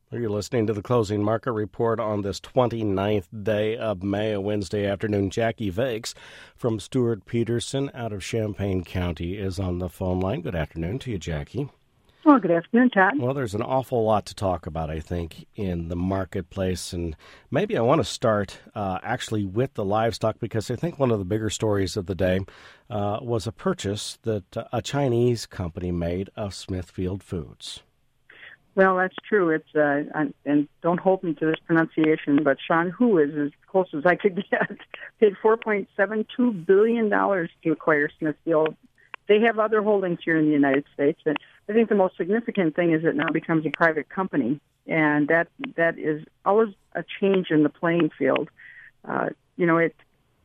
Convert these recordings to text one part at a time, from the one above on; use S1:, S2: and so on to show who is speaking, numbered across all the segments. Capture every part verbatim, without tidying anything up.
S1: You're listening to the Closing Market Report on this twenty-ninth day of May, a Wednesday afternoon. Jackie Vakes from Stuart Peterson out of Champaign County is on the phone line. Good afternoon to you, Jackie.
S2: Well, good afternoon, Todd.
S1: Well, there's an awful lot to talk about, I think, in the marketplace. And maybe I want to start uh, actually with the livestock, because I think one of the bigger stories of the day uh, was a purchase that uh, a Chinese company made of Smithfield Foods.
S2: Well, that's true. It's uh, and don't hold me to this pronunciation, but Sean Hu is as close as I could get. Paid four point seven two billion dollars to acquire Smithfield. They have other holdings here in the United States, and I think the most significant thing is it now becomes a private company, and that that is always a change in the playing field. Uh, you know, it.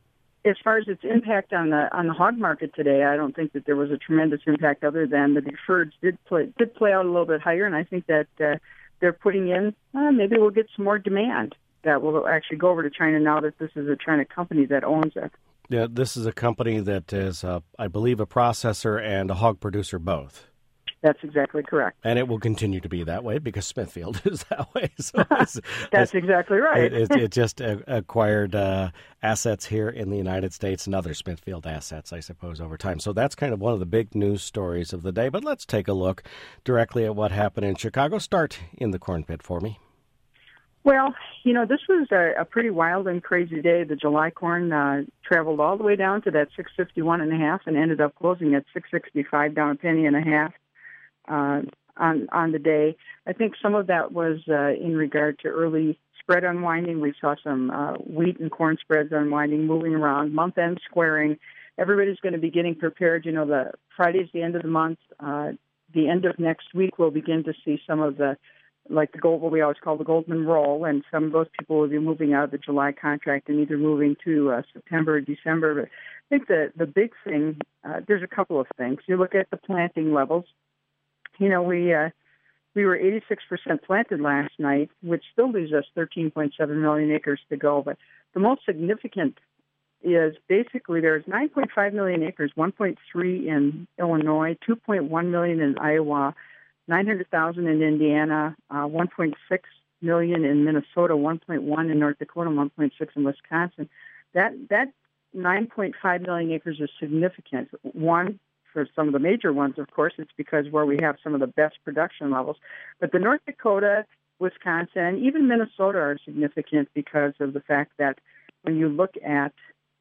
S2: As far as its impact on the on the hog market today, I don't think that there was a tremendous impact other than the deferreds did play did play out a little bit higher, and I think that uh, they're putting in uh, maybe we'll get some more demand that will actually go over to China now that this is a China company that owns it.
S1: Yeah, this is a company that is, uh, I believe, a processor and a hog producer both.
S2: That's exactly correct.
S1: And it will continue to be that way because Smithfield is that way. So
S2: it's, That's it's, exactly right.
S1: it, it, it just acquired uh, assets here in the United States and other Smithfield assets, I suppose, over time. So that's kind of one of the big news stories of the day. But let's take a look directly at what happened in Chicago. Start in the corn pit for me.
S2: Well, you know, this was a, a pretty wild and crazy day. The July corn uh, traveled all the way down to that six fifty-one and a half and ended up closing at six sixty-five, down a penny and a half. Uh, on on the day. I think some of that was uh, in regard to early spread unwinding. We saw some uh, wheat and corn spreads unwinding, moving around, month-end squaring. Everybody's going to be getting prepared. You know, the Friday's the end of the month. Uh, the end of next week, we'll begin to see some of the, like the gold, what we always call the Goldman roll, and some of those people will be moving out of the July contract and either moving to uh, September or December. But I think the, the big thing, uh, there's a couple of things. You look at the planting levels. You know, we uh, we were eighty-six percent planted last night, which still leaves us thirteen point seven million acres to go. But the most significant is basically there's nine point five million acres, one point three in Illinois, two point one million in Iowa, nine hundred thousand in Indiana, uh, one point six million in Minnesota, one point one in North Dakota, one point six in Wisconsin. That that nine point five million acres is significant. One, for some of the major ones, of course, it's because where we have some of the best production levels. But the North Dakota, Wisconsin, even Minnesota are significant because of the fact that when you look at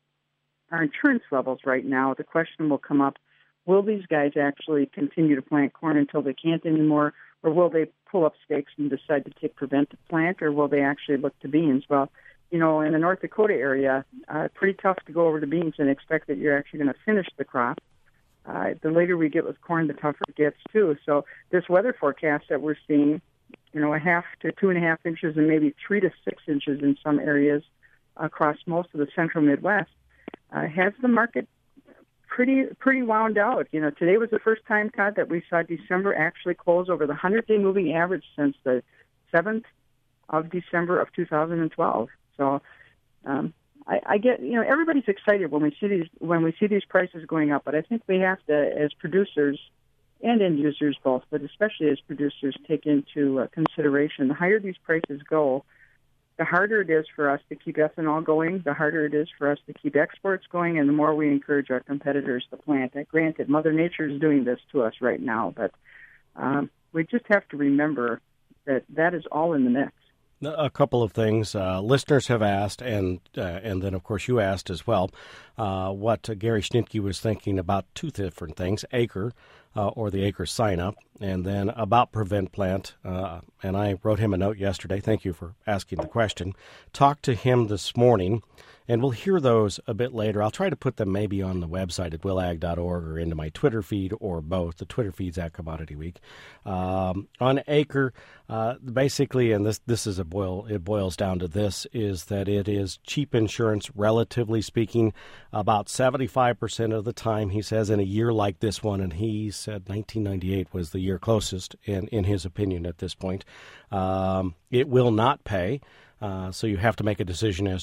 S2: our insurance levels right now, the question will come up, will these guys actually continue to plant corn until they can't anymore, or will they pull up stakes and decide to take preventive plant, or will they actually look to beans? Well, you know, in the North Dakota area, uh, pretty tough to go over to beans and expect that you're actually going to finish the crop. Uh, the later we get with corn, the tougher it gets, too. So this weather forecast that we're seeing, you know, a half to two and a half inches and maybe three to six inches in some areas across most of the central Midwest, uh, has the market pretty pretty wound out. You know, today was the first time, Todd, that we saw December actually close over the hundred-day moving average since the seventh of December of two thousand twelve. So um I, I get, you know, everybody's excited when we see these when we see these prices going up, but I think we have to, as producers and end users both, but especially as producers, take into uh, consideration the higher these prices go, the harder it is for us to keep ethanol going, the harder it is for us to keep exports going, and the more we encourage our competitors to plant. And granted, Mother Nature is doing this to us right now, but um, we just have to remember that that is all in the mix.
S1: A couple of things. Uh, listeners have asked, and uh, and then, of course, you asked as well, uh, what uh, Gary Schnitke was thinking about two different things, Acre, uh, or the Acre sign-up, and then about Prevent Plant. Uh, and I wrote him a note yesterday. Thank you for asking the question. Talked to him this morning, and we'll hear those a bit later. I'll try to put them maybe on the website at will ag dot org or into my Twitter feed or both. The Twitter feed's at Commodity Week. Um, on Acre, uh, basically, and this this is a boil, it boils down to this, is that it is cheap insurance, relatively speaking, about seventy-five percent of the time, he says, in a year like this one, and he said nineteen ninety-eight was the year closest, in, in his opinion at this point. Um, it will not pay, uh, so you have to make a decision as to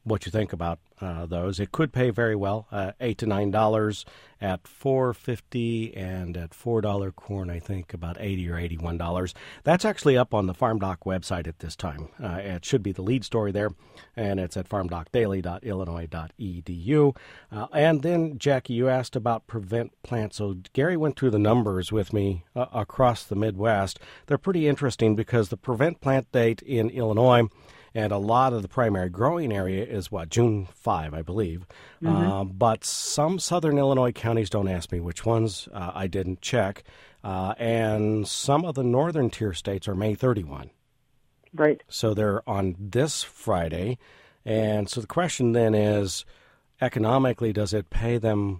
S1: what you think about uh, those. It could pay very well, uh, eight to nine dollars at four fifty, and at four dollar corn, I think about eighty or eighty one dollars. That's actually up on the Farm Doc website at this time. Uh, it should be the lead story there, and it's at farm doc daily dot illinois dot e d u. Uh, and then, Jackie, you asked about prevent plant. So Gary went through the numbers with me uh, across the Midwest. They're pretty interesting because the prevent plant date in Illinois, and a lot of the primary growing area is, what, June fifth, I believe. Mm-hmm. Uh, but some southern Illinois counties, don't ask me which ones, uh, I didn't check. Uh, and some of the northern tier states are May thirty-first.
S2: Right.
S1: So they're on this Friday. And so the question then is, economically, does it pay them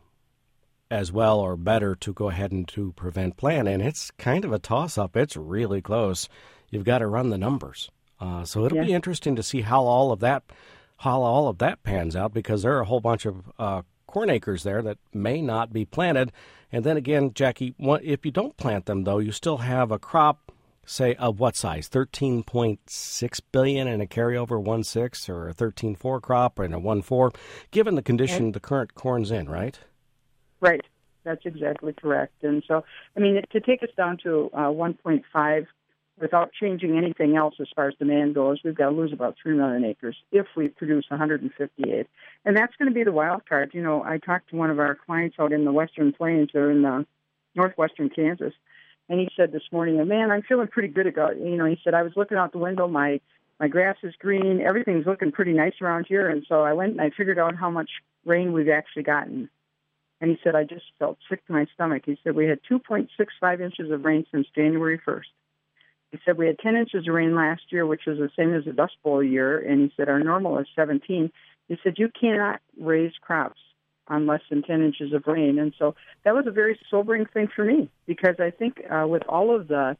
S1: as well or better to go ahead and to prevent plant? And it's kind of a toss-up. It's really close. You've got to run the numbers. Uh, so it'll yeah. be interesting to see how all of that how all of that pans out, because there are a whole bunch of uh, corn acres there that may not be planted. And then again, Jackie, if you don't plant them, though, you still have a crop, say, of what size? thirteen point six billion and a carryover one point six, or a thirteen point four crop and a one point four, given the condition the current corn's in, right?
S2: Right. That's exactly correct. And so, I mean, to take us down to uh, one point five without changing anything else as far as demand goes, we've got to lose about three million acres if we produce one hundred fifty-eight. And that's going to be the wild card. You know, I talked to one of our clients out in the Western Plains, or in the northwestern Kansas, and he said this morning, man, I'm feeling pretty good about, you know, he said, I was looking out the window, my, my grass is green, everything's looking pretty nice around here. And so I went and I figured out how much rain we've actually gotten. And he said, I just felt sick to my stomach. He said, we had two point six five inches of rain since January first. He said, we had ten inches of rain last year, which is the same as the Dust Bowl year. And he said, our normal is seventeen. He said, you cannot raise crops on less than ten inches of rain. And so that was a very sobering thing for me, because I think uh, with all of the,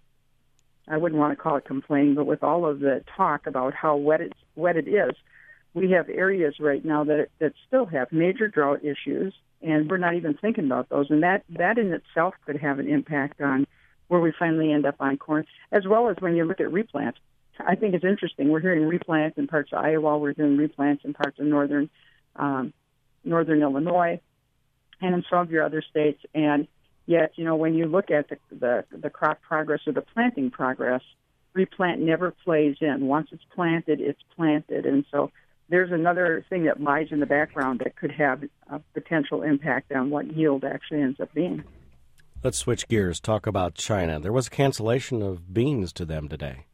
S2: I wouldn't want to call it complaining, but with all of the talk about how wet it, wet it is, we have areas right now that that still have major drought issues, and we're not even thinking about those. And that, that in itself could have an impact on where we finally end up on corn, as well as when you look at replant. I think it's interesting. We're hearing replant in parts of Iowa. We're hearing replants in parts of northern um, northern Illinois and in some of your other states. And yet, you know, when you look at the, the, the crop progress or the planting progress, replant never plays in. Once it's planted, it's planted. And so there's another thing that lies in the background that could have a potential impact on what yield actually ends up being.
S1: Let's switch gears, talk about China. There was a cancellation of beans to them today.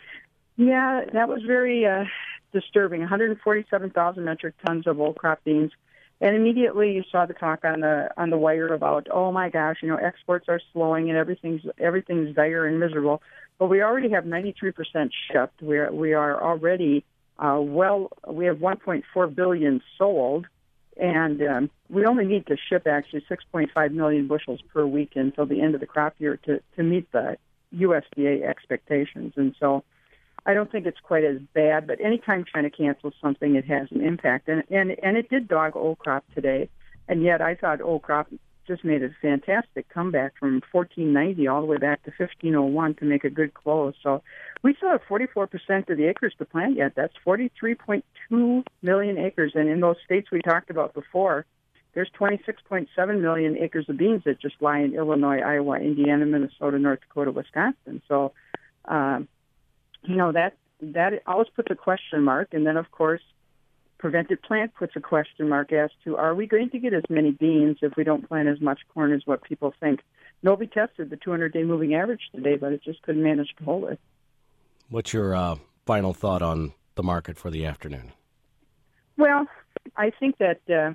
S2: Yeah, that was very uh, disturbing. one hundred forty-seven thousand metric tons of old crop beans. And immediately you saw the talk on the on the wire about, oh my gosh, you know, exports are slowing and everything's everything's dire and miserable. But we already have ninety-three percent shipped. We are, we are already uh, well, we have one point four billion sold. And um, we only need to ship actually six point five million bushels per week until the end of the crop year to, to meet the U S D A expectations. And so I don't think it's quite as bad, but anytime China cancels something, it has an impact. And, and, and it did dog old crop today. And yet I thought old crop just made a fantastic comeback from fourteen ninety all the way back to fifteen oh one to make a good close. So we still have forty-four percent of the acres to plant yet. That's forty-three point two million acres. And in those states we talked about before, there's twenty-six point seven million acres of beans that just lie in Illinois, Iowa, Indiana, Minnesota, North Dakota, Wisconsin. So, um, you know, that, that always puts a question mark. And then, of course, prevented plant puts a question mark as to, are we going to get as many beans if we don't plant as much corn as what people think? Nobody tested the two hundred day moving average today, but it just couldn't manage to hold it.
S1: What's your uh, final thought on the market for the afternoon?
S2: Well, I think that uh,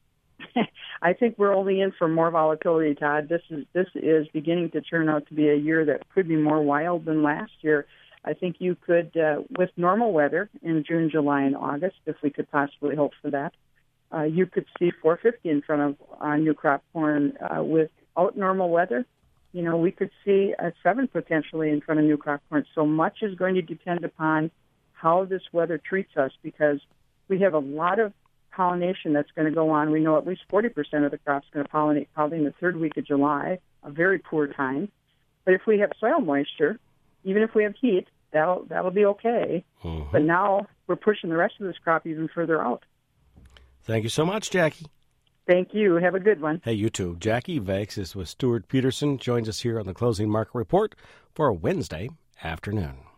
S2: I think we're only in for more volatility, Todd. This is this is beginning to turn out to be a year that could be more wild than last year. I think you could, uh, with normal weather in June, July, and August, if we could possibly hope for that, uh, you could see four fifty in front of uh, new crop corn. Uh, without normal weather, you know, we could see a seven potentially in front of new crop corn. So much is going to depend upon how this weather treats us, because we have a lot of pollination that's going to go on. We know at least forty percent of the crop's going to pollinate probably in the third week of July, a very poor time. But if we have soil moisture, even if we have heat, that'll that'll be okay.
S1: Mm-hmm.
S2: But now we're pushing the rest of this crop even further out.
S1: Thank you so much, Jackie.
S2: Thank you. Have a good one.
S1: Hey, you too. Jackie Vakes is with Stuart Peterson, joins us here on the Closing Market Report for a Wednesday afternoon.